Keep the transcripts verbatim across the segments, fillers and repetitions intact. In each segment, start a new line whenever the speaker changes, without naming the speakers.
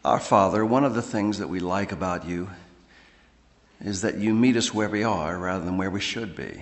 Our Father, one of the things that we like about you is that you meet us where we are rather than where we should be.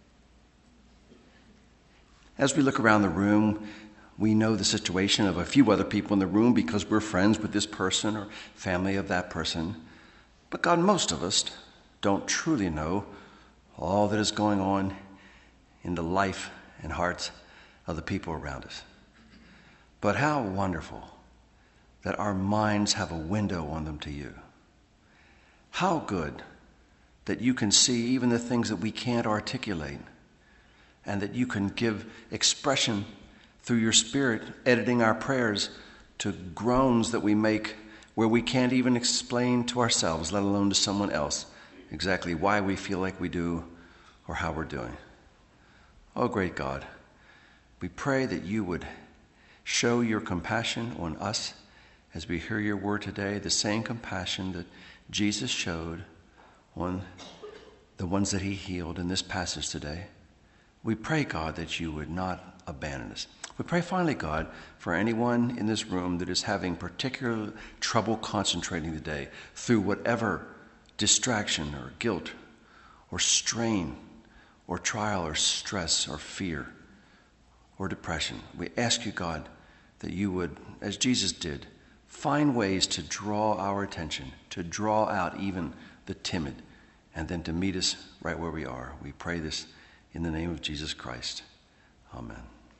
As we look around the room, we know the situation of a few other people in the room because we're friends with this person or family of that person. But God, most of us don't truly know all that is going on in the life and hearts of the people around us. But how wonderful that our minds have a window on them to you. How good that you can see even the things that we can't articulate, and that you can give expression through your Spirit, editing our prayers to groans that we make where we can't even explain to ourselves, let alone to someone else, exactly why we feel like we do or how we're doing. Oh, great God, we pray that you would show your compassion on us as we hear your word today, the same compassion that Jesus showed on the ones that he healed in this passage today. We pray, God, that you would not abandon us. We pray finally, God, for anyone in this room that is having particular trouble concentrating today through whatever distraction or guilt or strain or trial or stress or fear or depression. We ask you, God, that you would, as Jesus did, find ways to draw our attention, to draw out even the timid, and then to meet us right where we are. We pray this in the name of Jesus Christ. Amen.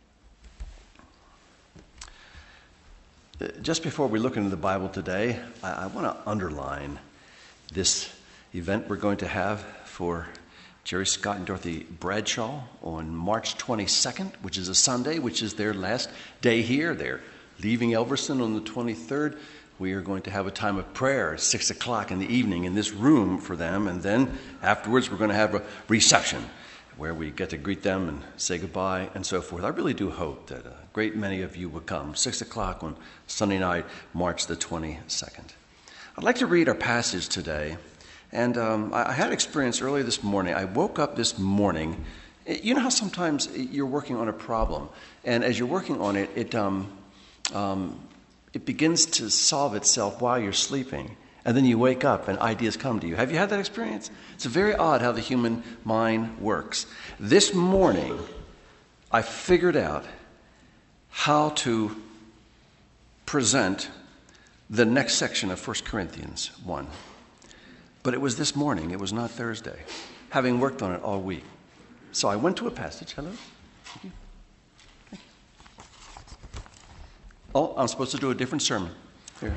Just before we look into the Bible today, I, I want to underline this event we're going to have for Jerry Scott and Dorothy Bradshaw on March twenty-second, which is a Sunday, which is their last day here. They're leaving Elverson on the twenty-third. We are going to have a time of prayer at six o'clock in the evening in this room for them. And then afterwards, we're going to have a reception where we get to greet them and say goodbye and so forth. I really do hope that a great many of you will come. six o'clock on Sunday night, March the twenty-second. I'd like to read our passage today. And um, I had experience earlier this morning. I woke up this morning. You know how sometimes you're working on a problem, and as you're working on it, it um, um, it begins to solve itself while you're sleeping, and then you wake up and ideas come to you. Have you had that experience? It's very odd how the human mind works. This morning, I figured out how to present the next section of First Corinthians one. But it was this morning. It was not Thursday, having worked on it all week. So I went to a passage. Hello? Thank you. Thank you. Oh, I'm supposed to do a different sermon. Here.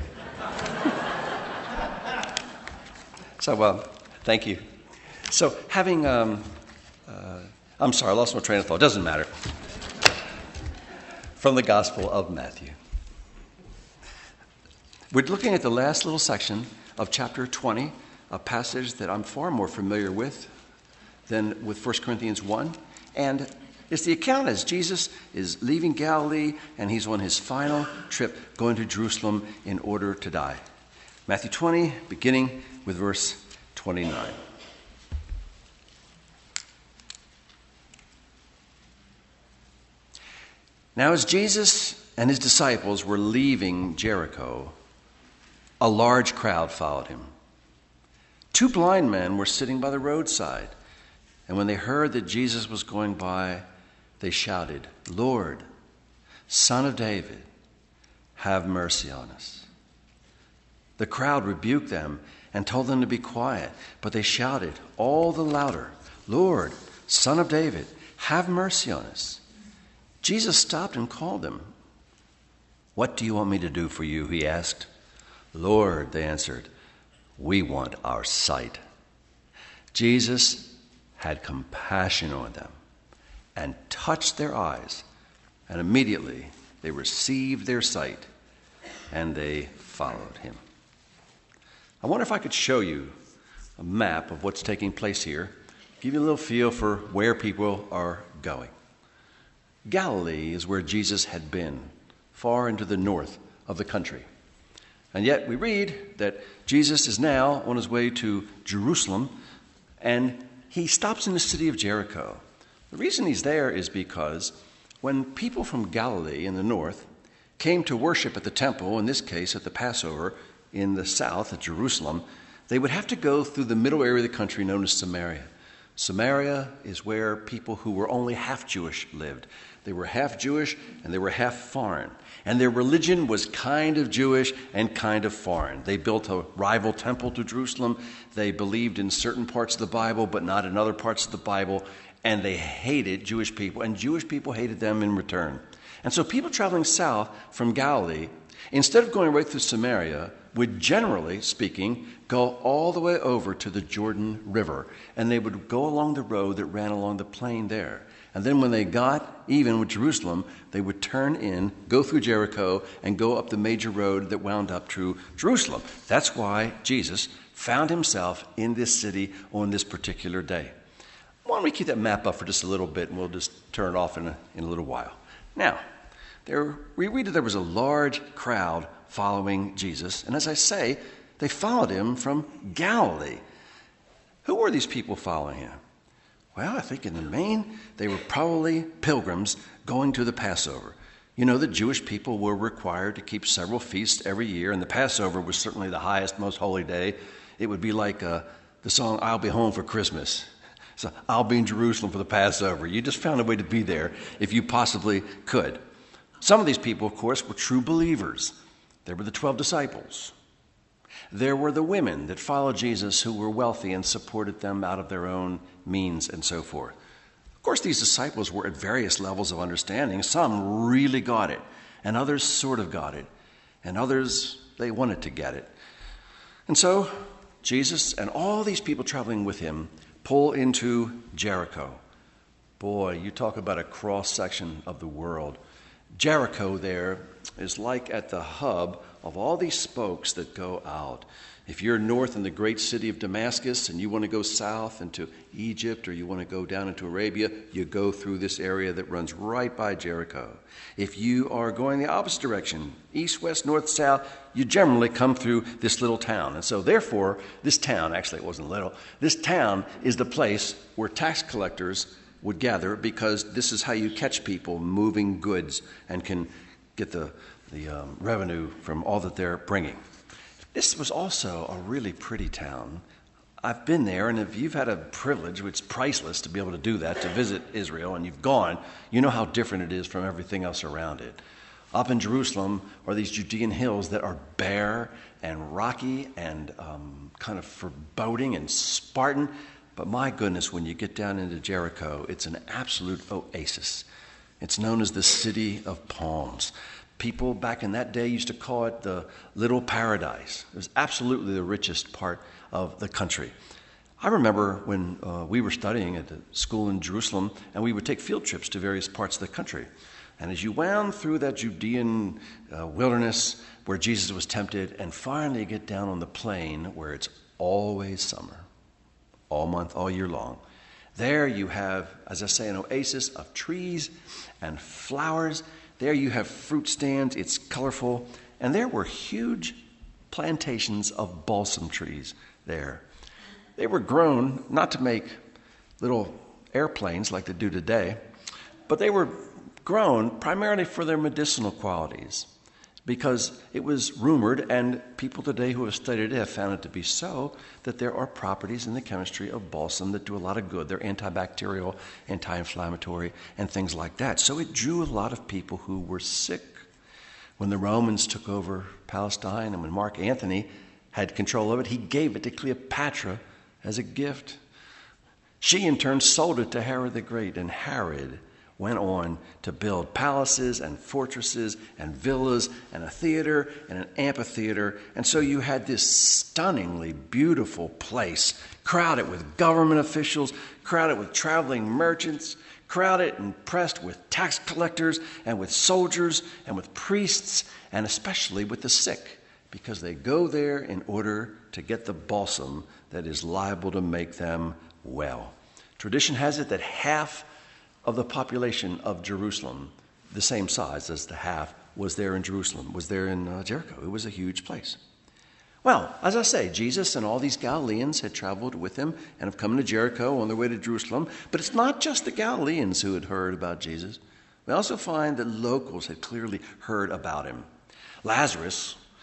So, uh, thank you. So having, um, uh, I'm sorry, I lost my train of thought. Doesn't matter. From the Gospel of Matthew. We're looking at the last little section of chapter twenty, a passage that I'm far more familiar with than with First Corinthians one. And it's the account as Jesus is leaving Galilee and he's on his final trip going to Jerusalem in order to die. Matthew twenty, beginning with verse twenty-nine. Now as Jesus and his disciples were leaving Jericho, a large crowd followed him. Two blind men were sitting by the roadside, and when they heard that Jesus was going by, they shouted, "Lord, Son of David, have mercy on us." The crowd rebuked them and told them to be quiet, but they shouted all the louder, "Lord, Son of David, have mercy on us." Jesus stopped and called them. "What do you want me to do for you?" he asked. "Lord," they answered, "we want our sight." Jesus had compassion on them and touched their eyes, and immediately they received their sight and they followed him. I wonder if I could show you a map of what's taking place here, give you a little feel for where people are going. Galilee is where Jesus had been, far into the north of the country. And yet we read that Jesus is now on his way to Jerusalem, and he stops in the city of Jericho. The reason he's there is because when people from Galilee in the north came to worship at the temple, in this case at the Passover, in the south at Jerusalem, they would have to go through the middle area of the country known as Samaria. Samaria is where people who were only half Jewish lived. They were half Jewish and they were half foreign. And their religion was kind of Jewish and kind of foreign. They built a rival temple to Jerusalem. They believed in certain parts of the Bible, but not in other parts of the Bible. And they hated Jewish people, and Jewish people hated them in return. And so people traveling south from Galilee, instead of going right through Samaria, would generally speaking go all the way over to the Jordan River. And they would go along the road that ran along the plain there. And then when they got even with Jerusalem, they would turn in, go through Jericho, and go up the major road that wound up to Jerusalem. That's why Jesus found himself in this city on this particular day. Why don't we keep that map up for just a little bit, and we'll just turn it off in a, in a little while. Now, there, we read that there was a large crowd following Jesus. And as I say, they followed him from Galilee. Who were these people following him? Well, I think in the main, they were probably pilgrims going to the Passover. You know, the Jewish people were required to keep several feasts every year, and the Passover was certainly the highest, most holy day. It would be like uh, the song, "I'll Be Home for Christmas." So I'll be in Jerusalem for the Passover. You just found a way to be there if you possibly could. Some of these people, of course, were true believers. There were the twelve disciples. There were the women that followed Jesus who were wealthy and supported them out of their own means and so forth. Of course, these disciples were at various levels of understanding. Some really got it, and others sort of got it, and others, they wanted to get it. And so Jesus and all these people traveling with him pull into Jericho. Boy, you talk about a cross-section of the world. Jericho there is like at the hub of all these spokes that go out. If you're north in the great city of Damascus and you want to go south into Egypt or you want to go down into Arabia, you go through this area that runs right by Jericho. If you are going the opposite direction, east, west, north, south, you generally come through this little town. And so therefore, this town, actually it wasn't little, this town is the place where tax collectors would gather, because this is how you catch people moving goods and can get the, the um, revenue from all that they're bringing. This was also a really pretty town. I've been there, and if you've had a privilege, it's priceless to be able to do that, to visit Israel, and you've gone, you know how different it is from everything else around it. Up in Jerusalem are these Judean hills that are bare and rocky and um, kind of foreboding and Spartan. But my goodness, when you get down into Jericho, it's an absolute oasis. It's known as the City of Palms. People back in that day used to call it the Little Paradise. It was absolutely the richest part of the country. I remember when uh, we were studying at the school in Jerusalem, and we would take field trips to various parts of the country. And as you wound through that Judean uh, wilderness where Jesus was tempted, and finally get down on the plain where it's always summer, all month, all year long, there you have, as I say, an oasis of trees and flowers. There you have fruit stands. It's colorful. And there were huge plantations of balsam trees there. They were grown not to make little airplanes like they do today, but they were grown primarily for their medicinal qualities, because it was rumored, and people today who have studied it have found it to be so, that there are properties in the chemistry of balsam that do a lot of good. They're antibacterial, anti-inflammatory, and things like that. So it drew a lot of people who were sick. When the Romans took over Palestine and when Mark Antony had control of it, he gave it to Cleopatra as a gift. She in turn sold it to Herod the Great, and Herod went on to build palaces and fortresses and villas and a theater and an amphitheater. And so you had this stunningly beautiful place, crowded with government officials, crowded with traveling merchants, crowded and pressed with tax collectors and with soldiers and with priests, and especially with the sick, because they go there in order to get the balsam that is liable to make them well. Tradition has it that half of the population of Jerusalem, the same size as the half, was there in Jerusalem, was there in uh, Jericho. It was a huge place. Well, as I say, Jesus and all these Galileans had traveled with him and have come to Jericho on their way to Jerusalem. But it's not just the Galileans who had heard about Jesus. We also find that locals had clearly heard about him. Lazarus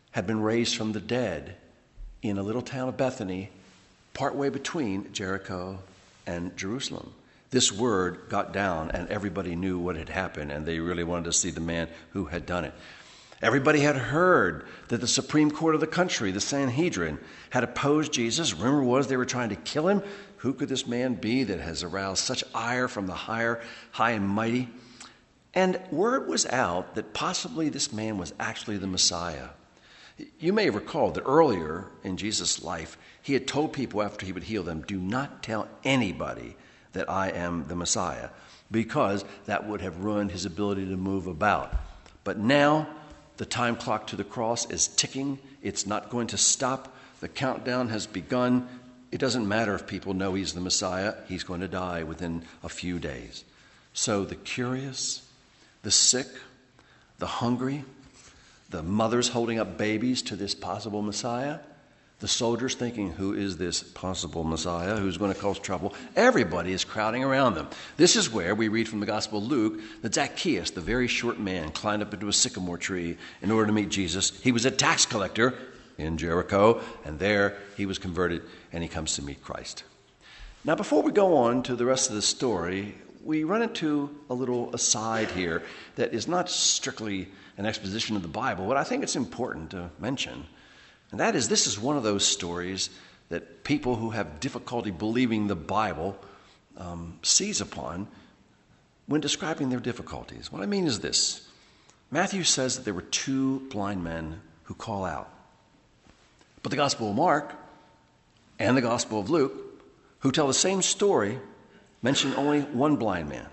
had been raised from the dead in a little town of Bethany, partway between Jericho and Jerusalem. This word got down, and everybody knew what had happened, and they really wanted to see the man who had done it. Everybody had heard that the Supreme Court of the country, the Sanhedrin, had opposed Jesus. Rumor was they were trying to kill him. Who could this man be that has aroused such ire from the higher, high and mighty? And word was out that possibly this man was actually the Messiah. You may recall that earlier in Jesus' life, he had told people after he would heal them, do not tell anybody that I am the Messiah, because that would have ruined his ability to move about. But now, the time clock to the cross is ticking. It's not going to stop. The countdown has begun. It doesn't matter if people know he's the Messiah. He's going to die within a few days. So the curious, the sick, the hungry, the mothers holding up babies to this possible Messiah, the soldiers thinking, who is this possible Messiah who's going to cause trouble? Everybody is crowding around them. This is where we read from the Gospel of Luke that Zacchaeus, the very short man, climbed up into a sycamore tree in order to meet Jesus. He was a tax collector in Jericho, and there he was converted, and he comes to meet Christ. Now, before we go on to the rest of the story, we run into a little aside here that is not strictly an exposition of the Bible, but I think it's important to mention. And that is, this is one of those stories that people who have difficulty believing the Bible um, seize upon when describing their difficulties. What I mean is this. Matthew says that there were two blind men who call out. But the Gospel of Mark and the Gospel of Luke, who tell the same story, mention only one blind man.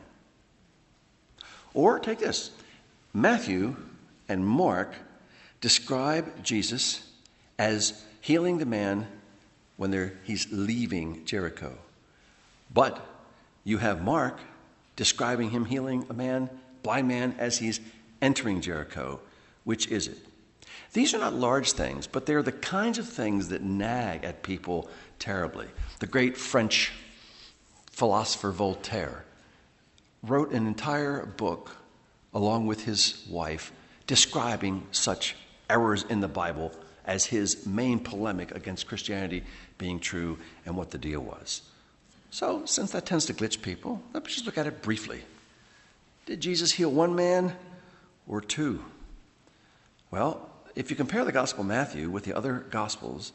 Or take this. Matthew and Mark describe Jesus as healing the man when they're, he's leaving Jericho. But you have Mark describing him healing a man, blind man, as he's entering Jericho. Which is it? These are not large things, but they're the kinds of things that nag at people terribly. The great French philosopher Voltaire wrote an entire book along with his wife describing such errors in the Bible as his main polemic against Christianity being true and what the deal was. So, since that tends to glitch people, let's just look at it briefly. Did Jesus heal one man or two? Well, if you compare the Gospel of Matthew with the other Gospels,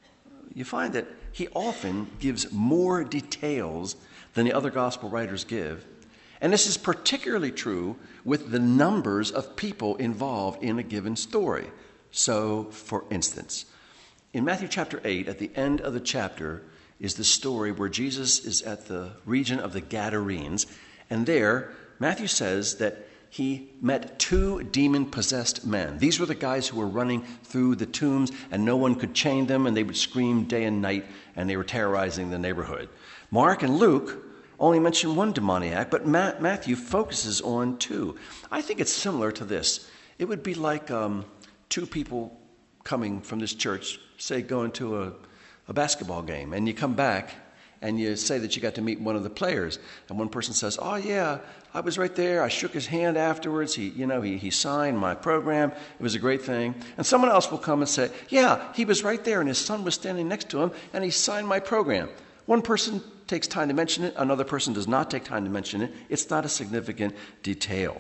you find that he often gives more details than the other Gospel writers give. And this is particularly true with the numbers of people involved in a given story. So, for instance, in Matthew chapter eight, at the end of the chapter, is the story where Jesus is at the region of the Gadarenes. And there, Matthew says that he met two demon-possessed men. These were the guys who were running through the tombs, and no one could chain them, and they would scream day and night, and they were terrorizing the neighborhood. Mark and Luke only mention one demoniac, but Ma- Matthew focuses on two. I think it's similar to this. It would be like um, two people coming from this church, say going to a, a basketball game, and you come back and you say that you got to meet one of the players, and one person says, oh yeah, I was right there, I shook his hand afterwards, he, you know, he, he signed my program, it was a great thing. And someone else will come and say, yeah, he was right there and his son was standing next to him and he signed my program. One person takes time to mention it, another person does not take time to mention it. It's not a significant detail.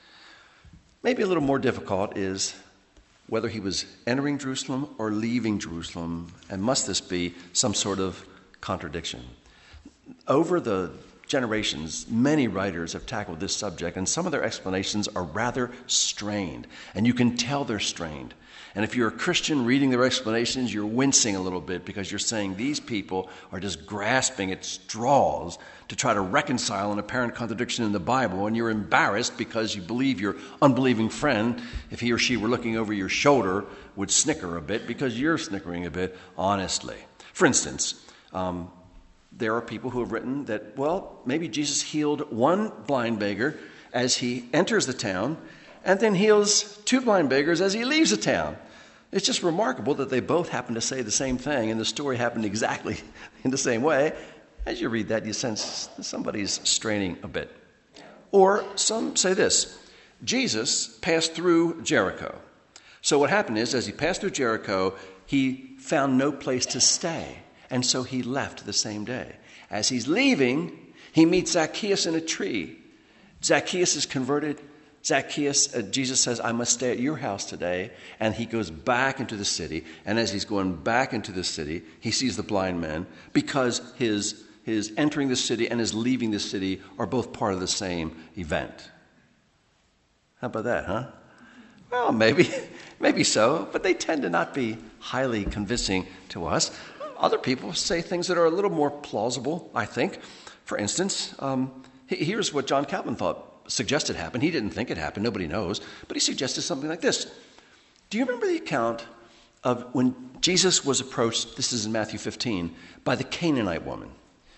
Maybe a little more difficult is whether he was entering Jerusalem or leaving Jerusalem, and must this be some sort of contradiction? Over the generations, many writers have tackled this subject, and some of their explanations are rather strained, and you can tell they're strained. And if you're a Christian reading their explanations, you're wincing a little bit because you're saying these people are just grasping at straws to try to reconcile an apparent contradiction in the Bible, and you're embarrassed because you believe your unbelieving friend, if he or she were looking over your shoulder, would snicker a bit because you're snickering a bit honestly. For instance, um, there are people who have written that, well, maybe Jesus healed one blind beggar as he enters the town and then heals two blind beggars as he leaves the town. It's just remarkable that they both happen to say the same thing, and the story happened exactly in the same way. As you read that, you sense somebody's straining a bit. Or some say this: Jesus passed through Jericho, So what happened is, as he passed through Jericho, he found no place to stay. And so he left the same day. As he's leaving, he meets Zacchaeus in a tree. Zacchaeus is converted. Zacchaeus, uh, Jesus says, I must stay at your house today. And he goes back into the city. And as he's going back into the city, he sees the blind man, because his, his entering the city and his leaving the city are both part of the same event. How about that, huh? Well, maybe, maybe so, but they tend to not be highly convincing to us. Other people say things that are a little more plausible, I think. For instance, um, here's what John Calvin thought suggested happened. He didn't think it happened. Nobody knows. But he suggested something like this. Do you remember the account of when Jesus was approached, this is in Matthew fifteen, by the Canaanite woman?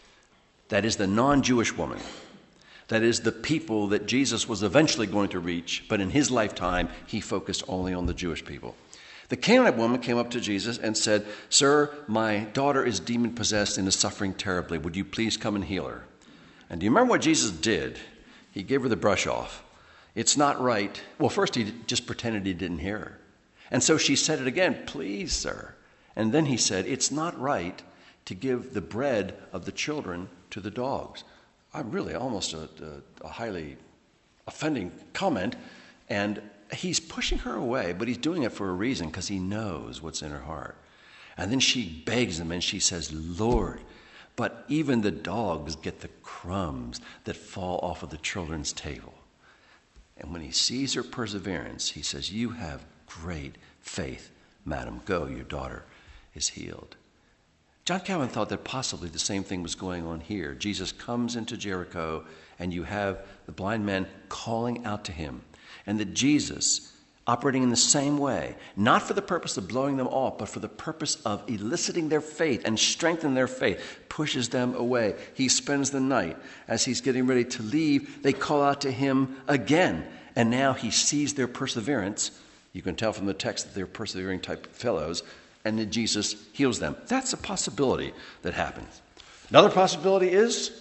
That is the non-Jewish woman. That is the people that Jesus was eventually going to reach, but in his lifetime, he focused only on the Jewish people. The Canaanite woman came up to Jesus and said, Sir, my daughter is demon-possessed and is suffering terribly. Would you please come and heal her? And do you remember what Jesus did? He gave her the brush off. It's not right. Well, first he just pretended he didn't hear her. And so she said it again, please, sir. And then he said, it's not right to give the bread of the children to the dogs. I'm really almost a, a, a highly offending comment. And he's pushing her away, but he's doing it for a reason, because he knows what's in her heart. And then she begs him and she says, Lord, but even the dogs get the crumbs that fall off of the children's table. And when he sees her perseverance, he says, you have great faith, madam. Go, your daughter is healed. John Calvin thought that possibly the same thing was going on here. Jesus comes into Jericho, and you have the blind men calling out to him. And that Jesus, operating in the same way, not for the purpose of blowing them off, but for the purpose of eliciting their faith and strengthening their faith, pushes them away. He spends the night. As he's getting ready to leave, they call out to him again. And now he sees their perseverance. You can tell from the text that they're persevering type fellows. And then Jesus heals them. That's a possibility that happens. Another possibility is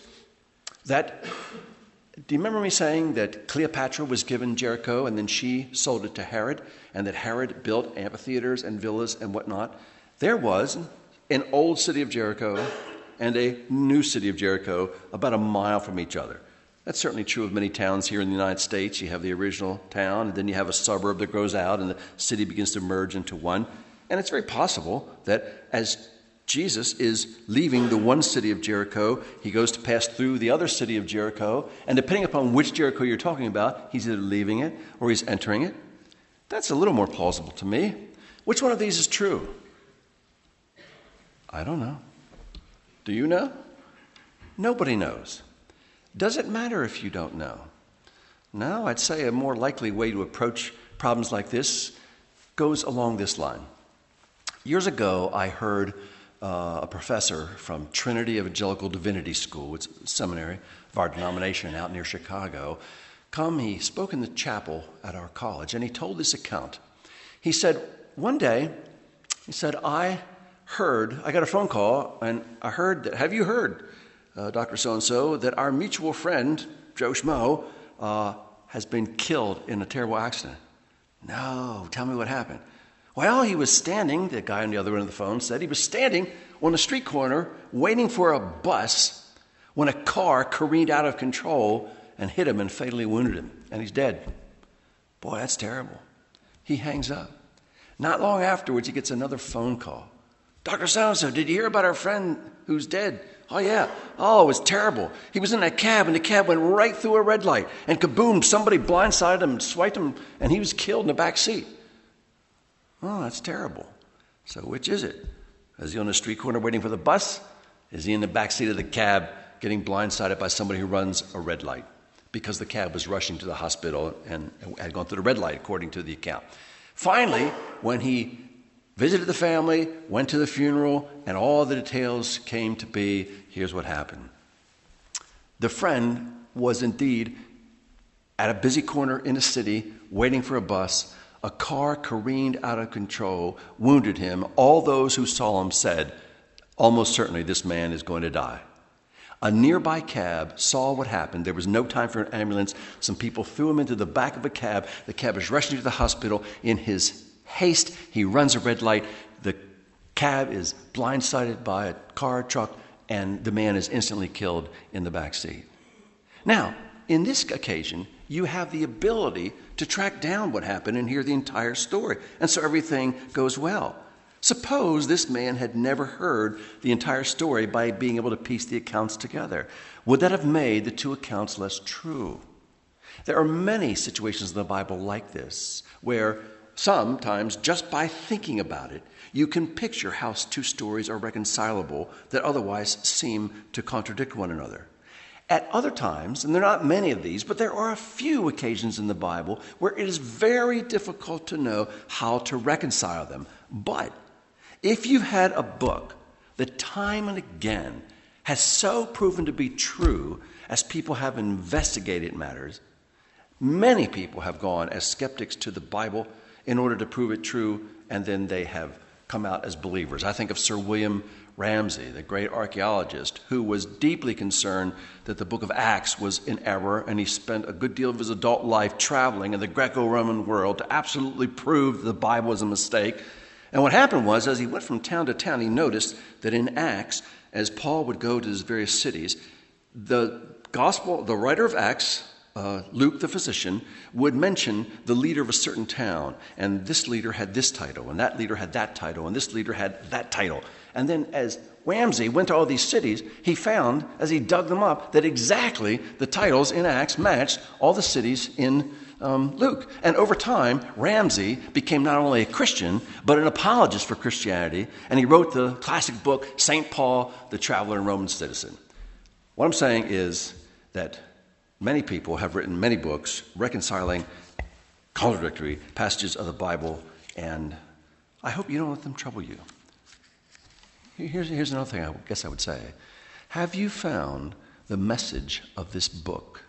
that, do you remember me saying that Cleopatra was given Jericho and then she sold it to Herod, and that Herod built amphitheaters and villas and whatnot? There was an old city of Jericho and a new city of Jericho about a mile from each other. That's certainly true of many towns here in the United States. You have the original town, and then you have a suburb that grows out, and the city begins to merge into one. And it's very possible that as Jesus is leaving the one city of Jericho, he goes to pass through the other city of Jericho, and depending upon which Jericho you're talking about, he's either leaving it or he's entering it. That's a little more plausible to me. Which one of these is true? I don't know. Do you know? Nobody knows. Does it matter if you don't know? No, I'd say a more likely way to approach problems like this goes along this line. Years ago, I heard uh, a professor from Trinity Evangelical Divinity School, it's a seminary of our denomination out near Chicago, come, he spoke in the chapel at our college, and he told this account. He said, one day, he said, I heard, I got a phone call, and I heard that, have you heard, uh, Doctor So-and-so, that our mutual friend, Joe Schmo, uh, has been killed in a terrible accident? No, tell me what happened. Well, he was standing, the guy on the other end of the phone said, he was standing on the street corner waiting for a bus when a car careened out of control and hit him and fatally wounded him, and he's dead. Boy, that's terrible. He hangs up. Not long afterwards, he gets another phone call. Doctor So-and-so, did you hear about our friend who's dead? Oh, yeah. Oh, it was terrible. He was in that cab, and the cab went right through a red light, and kaboom, somebody blindsided him, swiped him, and he was killed in the back seat. Oh, that's terrible. So which is it? Is he on the street corner waiting for the bus? Is he in the back seat of the cab getting blindsided by somebody who runs a red light? Because the cab was rushing to the hospital and had gone through the red light, according to the account. Finally, when he visited the family, went to the funeral, and all the details came to be, here's what happened. The friend was indeed at a busy corner in a city, waiting for a bus. A car careened out of control, wounded him. All those who saw him said, almost certainly this man is going to die. A nearby cab saw what happened. There was no time for an ambulance. Some people threw him into the back of a cab. The cab was rushing to the hospital. In his haste, he runs a red light. The cab is blindsided by a car, truck, and the man is instantly killed in the back seat. Now, in this occasion, you have the ability to track down what happened and hear the entire story. And so everything goes well. Suppose this man had never heard the entire story by being able to piece the accounts together. Would that have made the two accounts less true? There are many situations in the Bible like this, where sometimes just by thinking about it, you can picture how two stories are reconcilable that otherwise seem to contradict one another. At other times, and there are not many of these, but there are a few occasions in the Bible where it is very difficult to know how to reconcile them. But if you've had a book that time and again has so proven to be true as people have investigated matters, many people have gone as skeptics to the Bible in order to prove it true, and then they have come out as believers. I think of Sir William Ramsay, the great archaeologist, who was deeply concerned that the book of Acts was in error, and he spent a good deal of his adult life traveling in the Greco-Roman world to absolutely prove that the Bible was a mistake. And what happened was, as he went from town to town, he noticed that in Acts, as Paul would go to his various cities, the gospel, the writer of Acts, uh, Luke the physician, would mention the leader of a certain town. And this leader had this title, and that leader had that title, and this leader had that title. And then as Ramsay went to all these cities, he found, as he dug them up, that exactly the titles in Acts matched all the cities in um, Luke. And over time, Ramsay became not only a Christian, but an apologist for Christianity. And he wrote the classic book, Saint Paul, the Traveler and Roman Citizen. What I'm saying is that many people have written many books reconciling contradictory passages of the Bible, and I hope you don't let them trouble you. Here's, here's another thing I guess I would say. Have you found the message of this book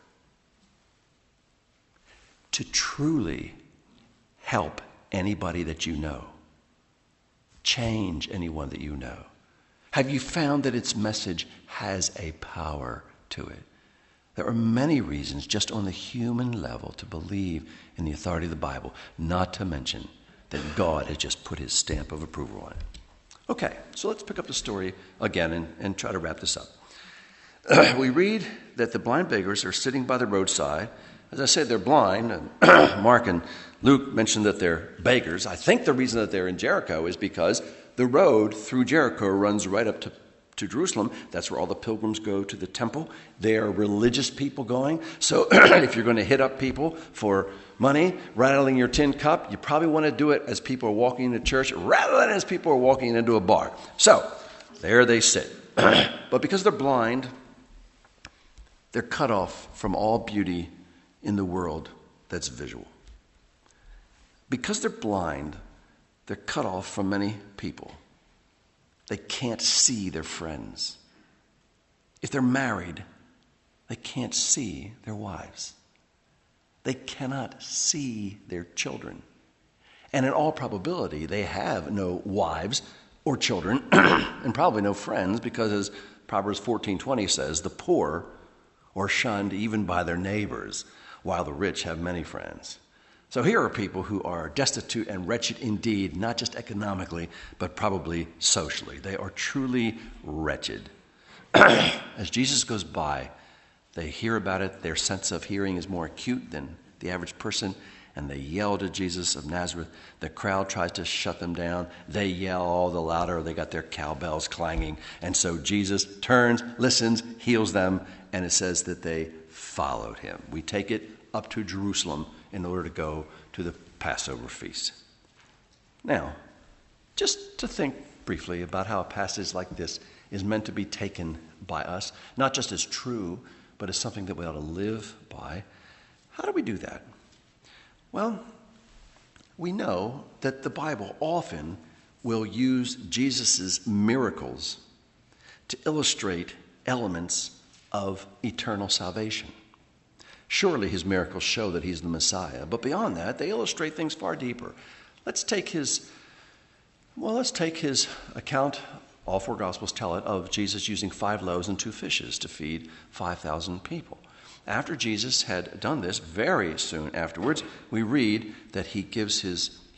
to truly help anybody that you know? Change anyone that you know? Have you found that its message has a power to it? There are many reasons just on the human level to believe in the authority of the Bible, not to mention that God has just put his stamp of approval on it. Okay, so let's pick up the story again and, and try to wrap this up. Uh, we read that the blind beggars are sitting by the roadside. As I said, they're blind. And Mark and Luke mentioned that they're beggars. I think the reason that they're in Jericho is because the road through Jericho runs right up to, to Jerusalem. That's where all the pilgrims go to the temple. They are religious people going. So if you're going to hit up people for money, rattling your tin cup, you probably want to do it as people are walking into church rather than as people are walking into a bar. So there they sit. But because they're blind, they're cut off from all beauty in the world that's visual. Because they're blind, they're cut off from many people. They can't see their friends. If they're married, they can't see their wives. They cannot see their children. And in all probability, they have no wives or children and probably no friends, because as Proverbs fourteen twenty says, the poor are shunned even by their neighbors, while the rich have many friends. So here are people who are destitute and wretched indeed, not just economically, but probably socially. They are truly wretched. As Jesus goes by, they hear about it. Their sense of hearing is more acute than the average person, and they yell to Jesus of Nazareth. The crowd tries to shut them down. They yell all the louder. They got their cowbells clanging. And so Jesus turns, listens, heals them, and it says that they followed him. We take it up to Jerusalem in order to go to the Passover feast. Now, just to think briefly about how a passage like this is meant to be taken by us, not just as true, but as something that we ought to live by. How do we do that? Well, we know that the Bible often will use Jesus' miracles to illustrate elements of eternal salvation. Surely his miracles show that he's the Messiah, but beyond that, they illustrate things far deeper. Let's take his, well, let's take his account, all four Gospels tell it, of Jesus using five loaves and two fishes to feed five thousand people. After Jesus had done this, very soon afterwards, we read that he gives his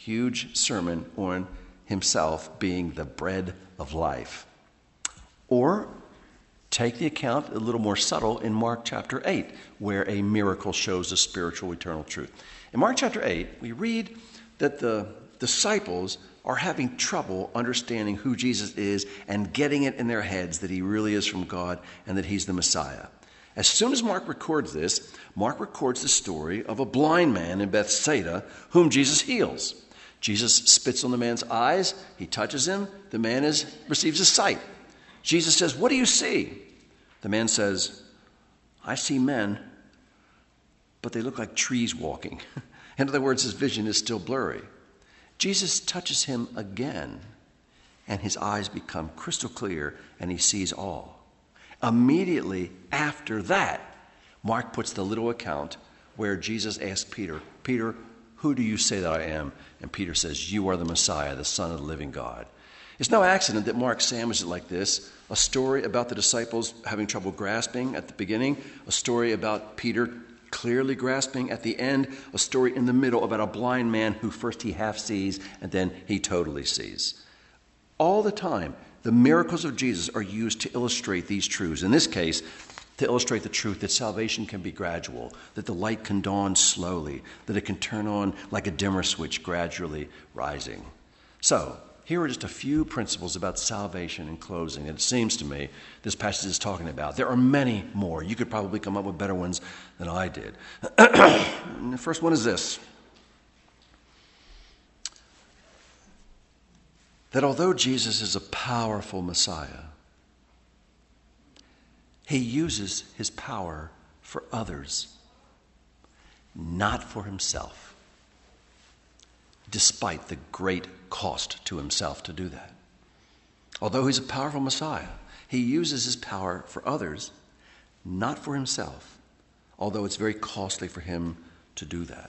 huge sermon on himself being the bread of life. Or take the account a little more subtle in Mark chapter eight, where a miracle shows the spiritual eternal truth. In Mark chapter eight, we read that the disciples are having trouble understanding who Jesus is and getting it in their heads that he really is from God and that he's the Messiah. As soon as Mark records this, Mark records the story of a blind man in Bethsaida whom Jesus heals. Jesus spits on the man's eyes, he touches him, the man is receives his sight. Jesus says, "What do you see?" The man says, "I see men, but they look like trees walking." In other words, his vision is still blurry. Jesus touches him again, and his eyes become crystal clear, and he sees all. Immediately after that, Mark puts the little account where Jesus asks Peter, "Peter, who do you say that I am?" And Peter says, "You are the Messiah, the Son of the living God." It's no accident that Mark sandwiches it like this: a story about the disciples having trouble grasping at the beginning, a story about Peter clearly grasping at the end, a story in the middle about a blind man who first he half sees and then he totally sees. All the time, the miracles of Jesus are used to illustrate these truths. In this case, to illustrate the truth that salvation can be gradual, that the light can dawn slowly, that it can turn on like a dimmer switch, gradually rising. So, here are just a few principles about salvation in closing. It seems to me this passage is talking about. There are many more. You could probably come up with better ones than I did. The first one is this: that although Jesus is a powerful Messiah, he uses his power for others, not for himself, despite the great cost to himself to do that. Although he's a powerful Messiah, he uses his power for others, not for himself, although it's very costly for him to do that.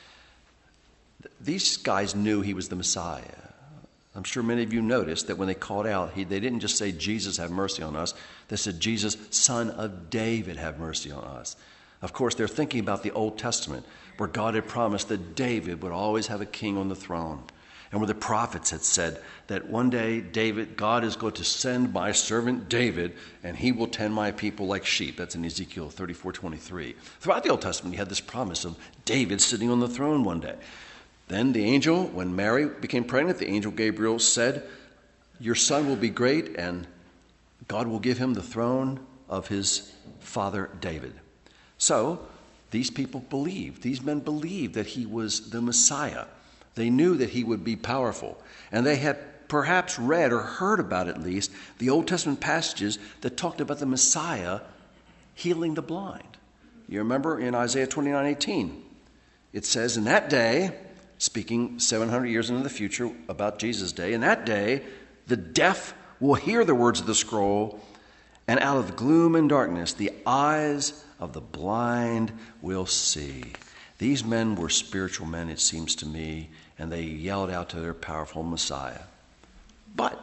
These guys knew he was the Messiah. I'm sure many of you noticed that when they called out, he, they didn't just say, "Jesus, have mercy on us." They said, "Jesus, Son of David, have mercy on us." Of course, they're thinking about the Old Testament, where God had promised that David would always have a king on the throne, and where the prophets had said that one day David, God is going to send my servant David, and he will tend my people like sheep. That's in Ezekiel thirty-four twenty-three. Throughout the Old Testament, you had this promise of David sitting on the throne one day. Then the angel, when Mary became pregnant, the angel Gabriel said, "Your son will be great, and God will give him the throne of his father David." So these people believed, these men believed that he was the Messiah. They knew that he would be powerful. And they had perhaps read or heard about, at least, the Old Testament passages that talked about the Messiah healing the blind. You remember in Isaiah twenty-nine eighteen, it says, "In that day," speaking seven hundred years into the future about Jesus' day, "in that day, the deaf will hear the words of the scroll, and out of gloom and darkness, the eyes of the blind will see." These men were spiritual men, it seems to me, and they yelled out to their powerful Messiah. But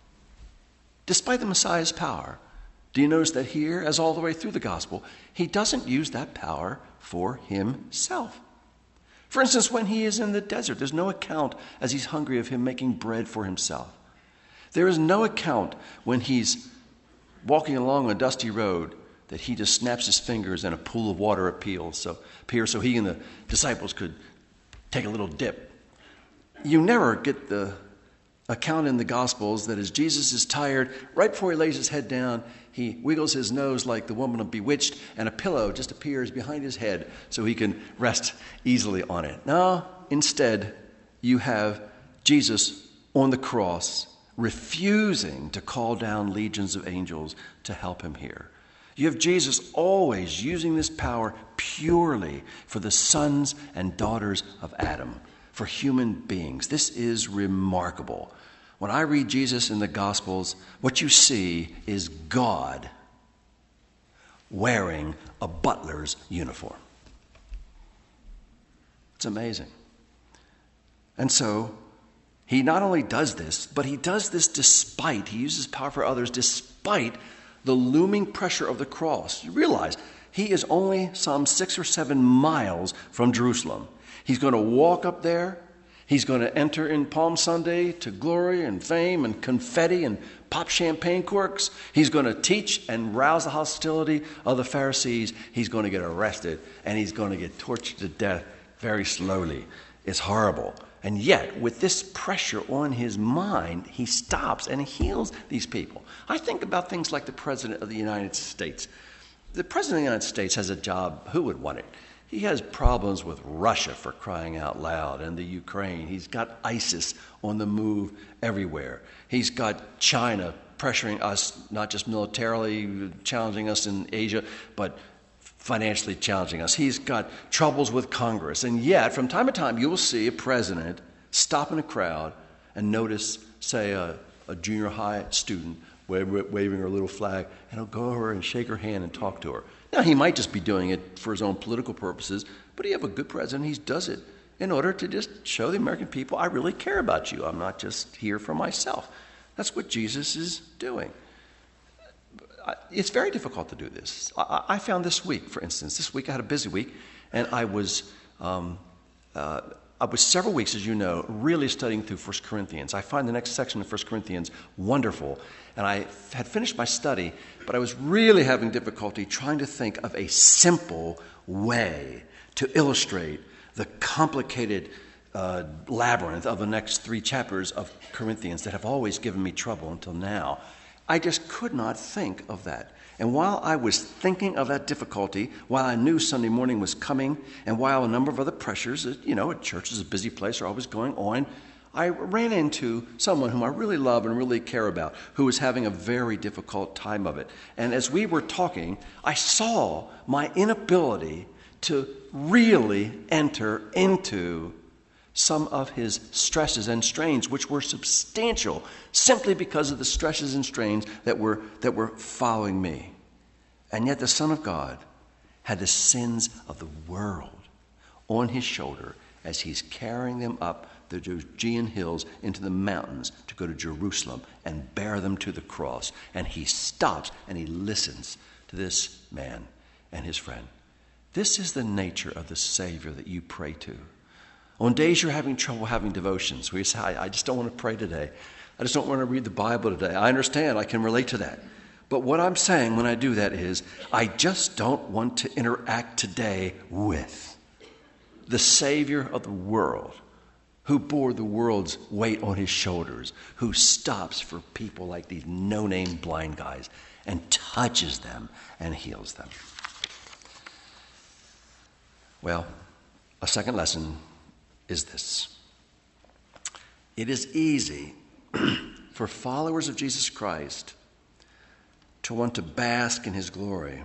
despite the Messiah's power, do you notice that here, as all the way through the gospel, he doesn't use that power for himself? For instance, when he is in the desert, there's no account as he's hungry of him making bread for himself. There is no account when he's walking along a dusty road that he just snaps his fingers and a pool of water appeals, so appears so he and the disciples could take a little dip. You never get the account in the Gospels that as Jesus is tired, right before he lays his head down, he wiggles his nose like the woman of Bewitched, and a pillow just appears behind his head so he can rest easily on it. No, instead, you have Jesus on the cross refusing to call down legions of angels to help him here. You have Jesus always using this power purely for the sons and daughters of Adam, for human beings. This is remarkable. When I read Jesus in the Gospels, what you see is God wearing a butler's uniform. It's amazing. And so he not only does this, but he does this despite, he uses power for others despite the looming pressure of the cross. You realize he is only some six or seven miles from Jerusalem. He's going to walk up there. He's going to enter in Palm Sunday to glory and fame and confetti and pop champagne corks. He's going to teach and rouse the hostility of the Pharisees. He's going to get arrested, and he's going to get tortured to death very slowly. It's horrible. And yet, with this pressure on his mind, he stops and heals these people. I think about things like the President of the United States. The President of the United States has a job. Who would want it? He has problems with Russia, for crying out loud, and the Ukraine. He's got ISIS on the move everywhere. He's got China pressuring us, not just militarily challenging us in Asia, but financially challenging us. He's got troubles with Congress. And yet, from time to time, you will see a president stop in a crowd and notice, say, a, a junior high student waving her little flag, and he'll go over and shake her hand and talk to her. Now, he might just be doing it for his own political purposes, but you have a good president. He does it in order to just show the American people, I really care about you. I'm not just here for myself. That's what Jesus is doing. It's very difficult to do this. I, I found this week, for instance, this week I had a busy week, and I was, um, uh, I was several weeks, as you know, really studying through First Corinthians. I find the next section of First Corinthians wonderful, and I had finished my study, but I was really having difficulty trying to think of a simple way to illustrate the complicated uh, labyrinth of the next three chapters of Corinthians that have always given me trouble until now. I just could not think of that. And while I was thinking of that difficulty, while I knew Sunday morning was coming, and while a number of other pressures, you know, a church is a busy place, are always going on, I ran into someone whom I really love and really care about, who was having a very difficult time of it. And as we were talking, I saw my inability to really enter into some of his stresses and strains, which were substantial, simply because of the stresses and strains that were that were following me. And yet the Son of God had the sins of the world on his shoulder as he's carrying them up the Judean hills into the mountains to go to Jerusalem and bear them to the cross. And he stops and he listens to this man and his friend. This is the nature of the Savior that you pray to. On days you're having trouble having devotions, where you say, I, I just don't want to pray today. I just don't want to read the Bible today. I understand. I can relate to that. But what I'm saying when I do that is, I just don't want to interact today with the Savior of the world, who bore the world's weight on his shoulders, who stops for people like these no-name blind guys and touches them and heals them. Well, a second lesson is this. It is easy for followers of Jesus Christ to want to bask in his glory,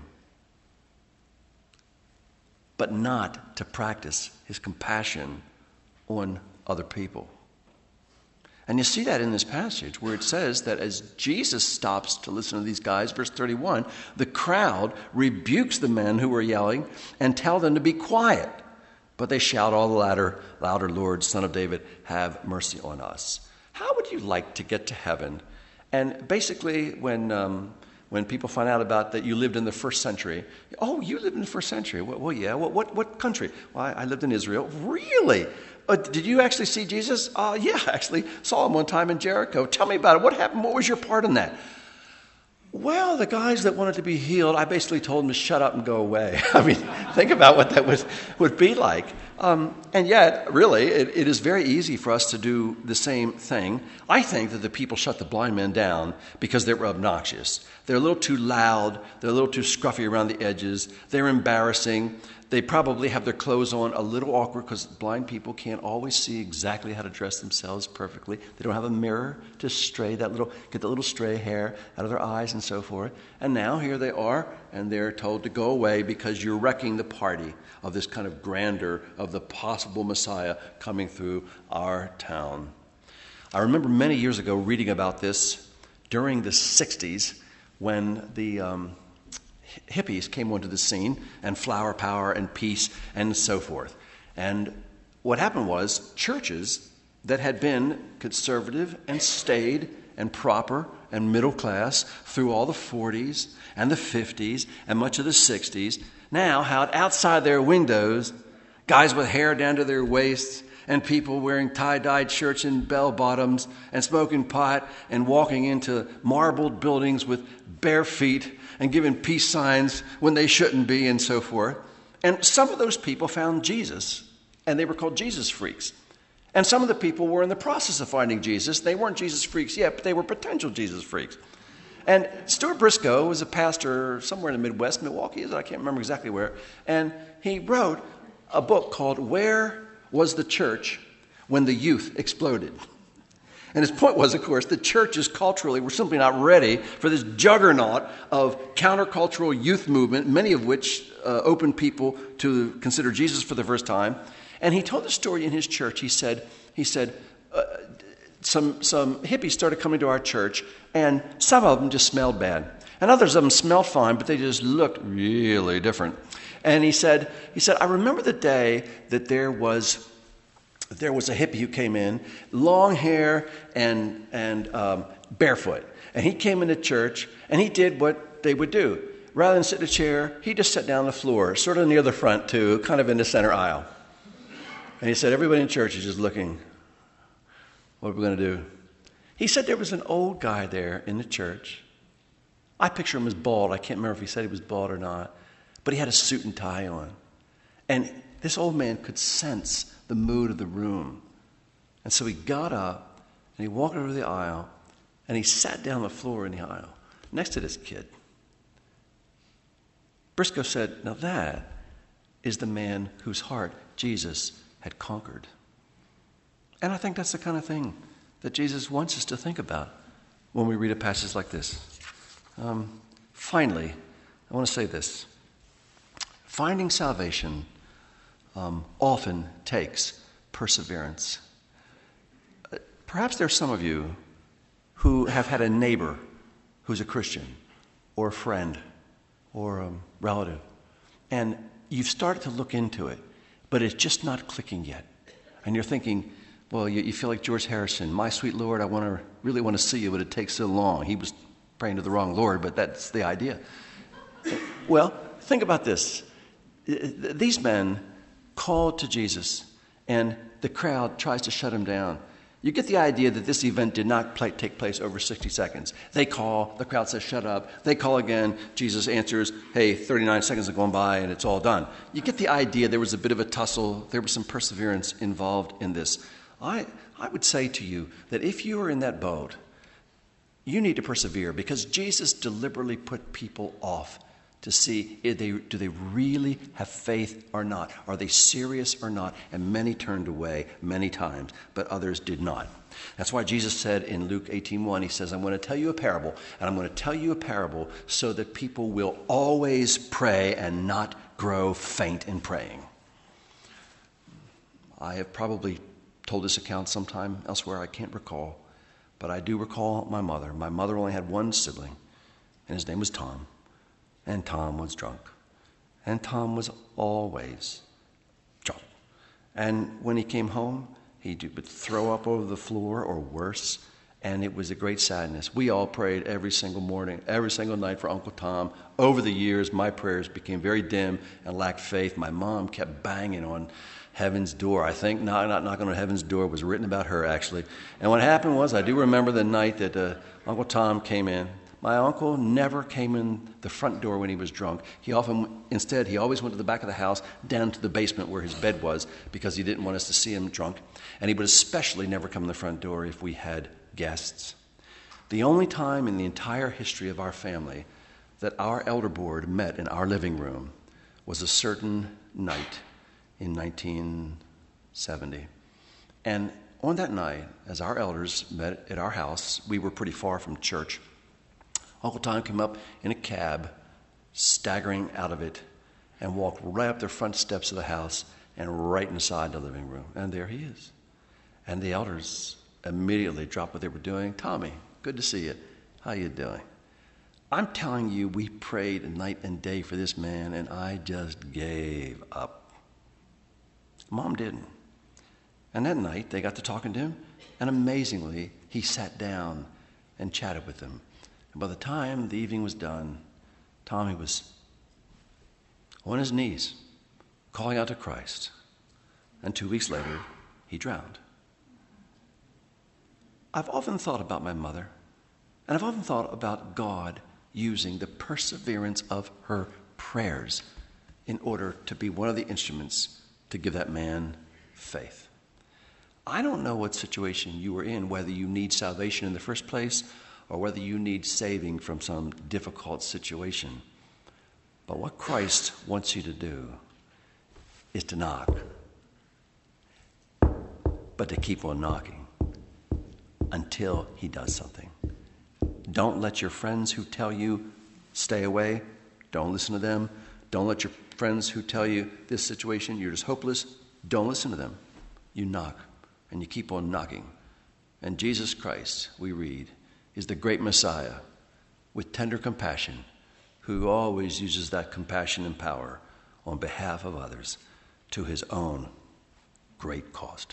but not to practice his compassion on other people. And you see that in this passage where it says that as Jesus stops to listen to these guys, verse thirty-one, the crowd rebukes the men who are yelling and tell them to be quiet. But they shout all the louder, louder, Lord, Son of David, have mercy on us. How would you like to get to heaven? And basically, when um, when people find out about that you lived in the first century, oh, you lived in the first century. Well, well yeah. What, what what country? Well, I, I lived in Israel. Really? Uh, did you actually see Jesus? Uh, yeah, actually saw him one time in Jericho. Tell me about it. What happened? What was your part in that? Well, the guys that wanted to be healed, I basically told them to shut up and go away. I mean, think about what that would, would be like. Um, and yet, really, it, it is very easy for us to do the same thing. I think that the people shut the blind men down because they were obnoxious. They're a little too loud. They're a little too scruffy around the edges. They're embarrassing. They probably have their clothes on a little awkward because blind people can't always see exactly how to dress themselves perfectly. They don't have a mirror to stray that little, get the little stray hair out of their eyes and so forth. And now here they are, and they're told to go away because you're wrecking the party of this kind of grandeur of the possible Messiah coming through our town. I remember many years ago reading about this during the sixties when the um, hippies came onto the scene, and flower power and peace and so forth. And what happened was churches that had been conservative and staid and proper and middle class through all the forties and the fifties and much of the sixties now had outside their windows guys with hair down to their waists and people wearing tie-dyed shirts and bell-bottoms and smoking pot and walking into marbled buildings with bare feet and giving peace signs when they shouldn't be and so forth. And some of those people found Jesus, and they were called Jesus freaks. And some of the people were in the process of finding Jesus. They weren't Jesus freaks yet, but they were potential Jesus freaks. And Stuart Briscoe was a pastor somewhere in the Midwest, Milwaukee, is it? I can't remember exactly where. And he wrote a book called Where Was the Church When the Youth Exploded? And his point was, of course, that churches culturally were simply not ready for this juggernaut of countercultural youth movement, many of which uh, opened people to consider Jesus for the first time. And he told the story in his church. He said, he said, uh, some some hippies started coming to our church, and some of them just smelled bad, and others of them smelled fine, but they just looked really different. And he said, he said, I remember the day that there was there was a hippie who came in, long hair and and um, barefoot, and he came into church, and he did what they would do. Rather than sit in a chair, he just sat down on the floor, sort of near the front too, kind of in the center aisle. And he said, everybody in church is just looking. What are we going to do? He said there was an old guy there in the church. I picture him as bald. I can't remember if he said he was bald or not. But he had a suit and tie on. And this old man could sense the mood of the room. And so he got up, and he walked over the aisle, and he sat down on the floor in the aisle next to this kid. Briscoe said, now that is the man whose heart Jesus had conquered. And I think that's the kind of thing that Jesus wants us to think about when we read a passage like this. Um, finally, I want to say this. Finding salvation um, often takes perseverance. Uh, perhaps there are some of you who have had a neighbor who's a Christian, or a friend, or a relative, and you've started to look into it, but it's just not clicking yet. And you're thinking, well, you, you feel like George Harrison, my sweet Lord, I want to really want to see you, but it takes so long. He was praying to the wrong Lord, but that's the idea. Well, think about this. These men called to Jesus, and the crowd tries to shut him down. You get the idea that this event did not play, take place over sixty seconds. They call, the crowd says, shut up. They call again. Jesus answers, hey, thirty-nine seconds have gone by and it's all done. You get the idea there was a bit of a tussle. There was some perseverance involved in this. I, I would say to you that if you are in that boat, you need to persevere, because Jesus deliberately put people off to see if they, do they really have faith or not? Are they serious or not? And many turned away many times, but others did not. That's why Jesus said in Luke eighteen one, he says, I'm going to tell you a parable, and I'm going to tell you a parable so that people will always pray and not grow faint in praying. I have probably told this account sometime elsewhere, I can't recall, but I do recall my mother. My mother only had one sibling, and his name was Tom. And Tom was drunk. And Tom was always drunk. And when he came home, he would throw up over the floor or worse. And it was a great sadness. We all prayed every single morning, every single night for Uncle Tom. Over the years, my prayers became very dim and lacked faith. My mom kept banging on heaven's door. I think not, not knocking on heaven's door was written about her, actually. And what happened was, I do remember the night that uh, Uncle Tom came in. My uncle never came in the front door when he was drunk. He often, instead, he always went to the back of the house, down to the basement where his bed was, because he didn't want us to see him drunk. And he would especially never come in the front door if we had guests. The only time in the entire history of our family that our elder board met in our living room was a certain night in nineteen seventy. And on that night, as our elders met at our house, we were pretty far from church. Uncle Tom came up in a cab, staggering out of it, and walked right up the front steps of the house and right inside the living room. And there he is. And the elders immediately dropped what they were doing. Tommy, good to see you. How you doing? I'm telling you, we prayed night and day for this man, and I just gave up. Mom didn't. And that night, they got to talking to him, and amazingly, he sat down and chatted with them. And by the time the evening was done, Tommy was on his knees, calling out to Christ. And two weeks later, he drowned. I've often thought about my mother, and I've often thought about God using the perseverance of her prayers in order to be one of the instruments to give that man faith. I don't know what situation you are in, whether you need salvation in the first place or whether you need saving from some difficult situation. But what Christ wants you to do is to knock, but to keep on knocking until he does something. Don't let your friends who tell you stay away, don't listen to them. Don't let your friends who tell you this situation, you're just hopeless, don't listen to them. You knock, and you keep on knocking. And Jesus Christ, we read, is the great Messiah with tender compassion, who always uses that compassion and power on behalf of others to his own great cost.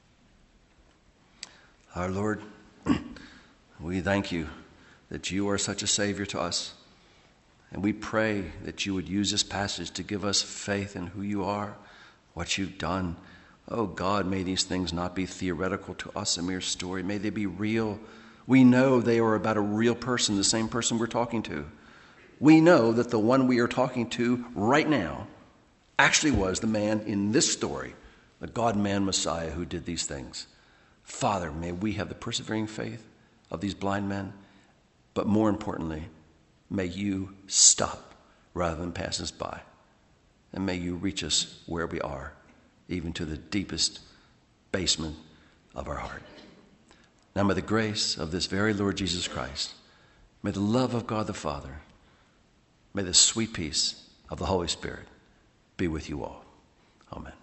Our Lord, we thank you that you are such a Savior to us. And we pray that you would use this passage to give us faith in who you are, what you've done. Oh God, may these things not be theoretical to us, a mere story. May they be real. We know they are about a real person, the same person we're talking to. We know that the one we are talking to right now actually was the man in this story, the God-man Messiah who did these things. Father, may we have the persevering faith of these blind men, but more importantly, may you stop rather than pass us by. And may you reach us where we are, even to the deepest basement of our heart. Now may the grace of this very Lord Jesus Christ, may the love of God the Father, may the sweet peace of the Holy Spirit be with you all. Amen.